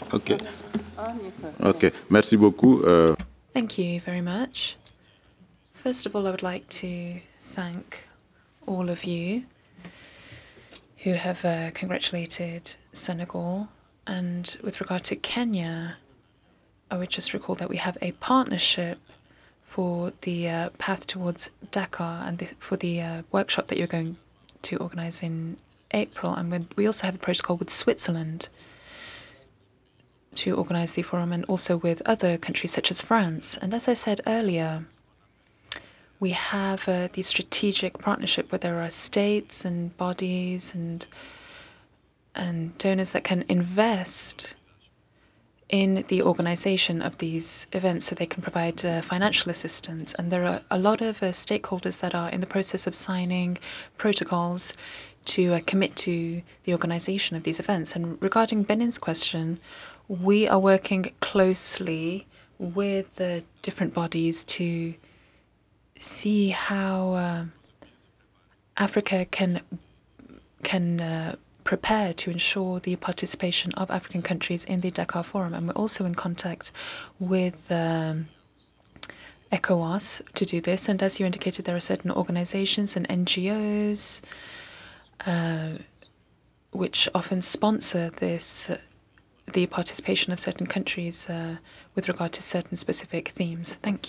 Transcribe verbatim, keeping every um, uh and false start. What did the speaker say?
Okay. Okay. Merci beaucoup. Uh, Thank you very much. First of all, I would like to thank all of you who have uh, congratulated Senegal. And with regard to Kenya, I would just recall that we have a partnership for the uh, path towards Dakar and the, for the uh, workshop that you're going to organize in April. And when, we also have a protocol with Switzerland to organize the forum and also with other countries such as France. And as I said earlier, we have uh, the strategic partnership where there are states and bodies and and donors that can invest in the organization of these events so they can provide uh, financial assistance. And there are a lot of uh, stakeholders that are in the process of signing protocols to uh, commit to the organization of these events. And regarding Benin's question, we are working closely with the different bodies to see how uh, Africa can can uh, prepare to ensure the participation of African countries in the Dakar Forum. And we're also in contact with um, ECOWAS to do this. And as you indicated, there are certain organizations and N G Os uh, which often sponsor this, uh, the participation of certain countries uh, with regard to certain specific themes. Thank you.